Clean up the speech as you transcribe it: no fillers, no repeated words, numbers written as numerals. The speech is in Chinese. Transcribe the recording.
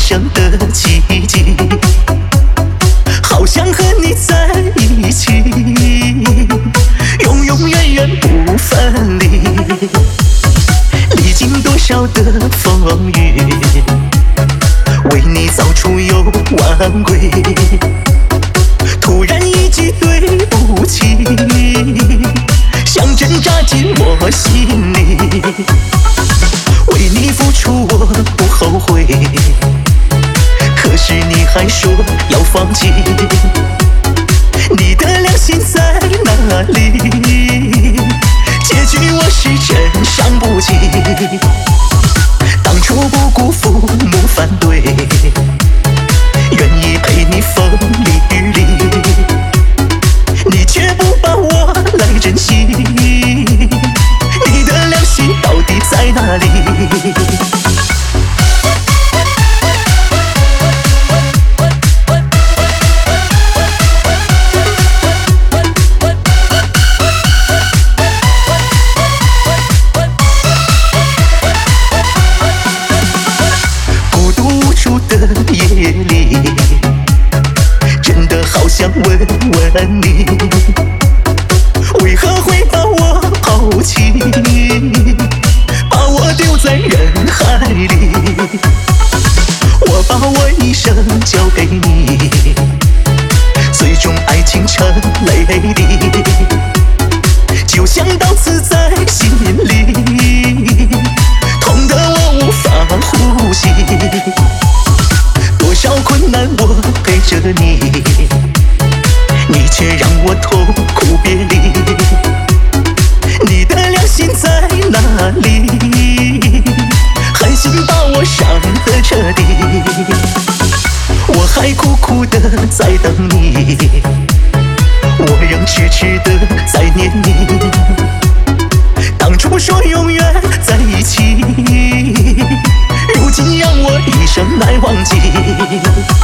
生的奇迹，好想和你在一起，永永远远不分离。历经多少的风雨，为你造出有万归。突然一句对不起，像针扎进我心里。为你付出我不后悔，可是你还说要放弃。你的良心在哪里？结局我是真伤不起。当初不顾父母反对，愿意陪你风里雨里，你却不把我来珍惜。你的良心到底在哪里？孤独无助的夜里，真的好想问问你，为何会把我抛弃，把我丢在人海里？我把我一生交给你，最终爱情成泪滴，就像刀刺在心里，痛得我无法呼吸。多少困难我陪着你，你却让我痛苦别离。你的良心在哪里？狠心把我伤得彻底，我还苦苦的在等你，我仍痴痴的在念你。当初说永远在一起，如今让我一生难忘记。